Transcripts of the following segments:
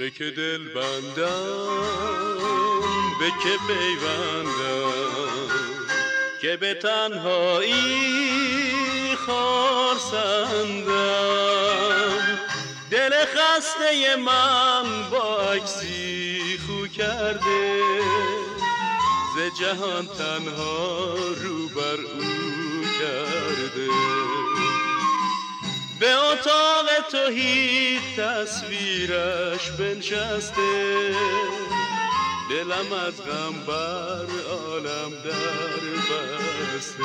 به که دل بندم، به که پیوندم، که به تنهایی خارسندم. دل خسته من با عکسی خو کرده، ز جهان تنها رو بر او کرده. به اتاق تهی تصویرش بنشسته، دلم از غم بر عالم در بسته.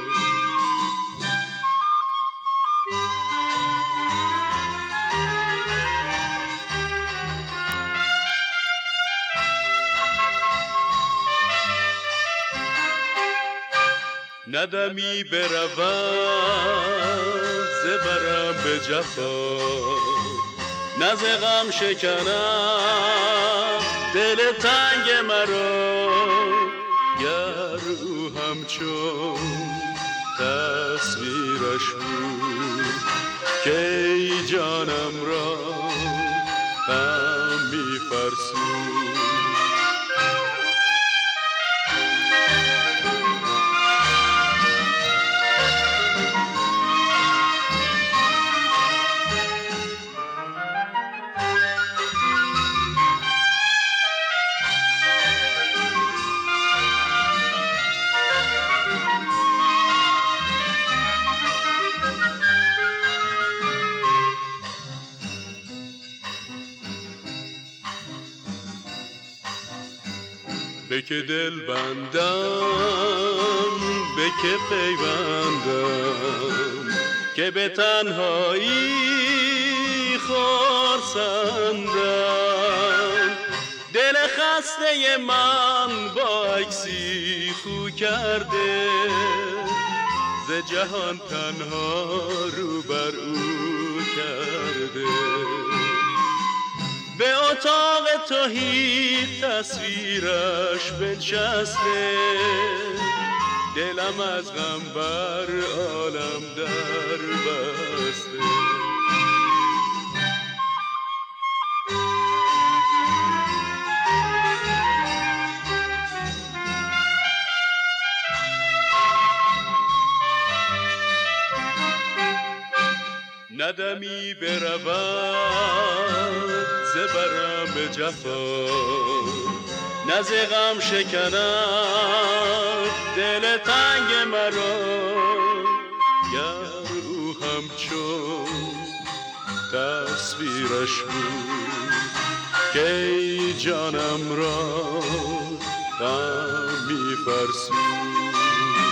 ندمی برود ز برم به جفا، نه ز غم شکنم دل تنگ مرا. گر او همچون تصویرش بود که ای جانم را غم می‌فرسود. به که دل بندم، به که پیوندم، که به تنهایی خارسندم. دل خسته من با عکسی خو کرده، ز جهان تنها رو بر او کرده. به اتاق تهی تصویرش بنشسته، دلم از غم بر عالم در بسته. ندمی برود ز برم به جفا، نه ز غم شکنم دل تنگ مرا. گر او همچون تصویرش بود که ای جانم را غم می‌فرسود.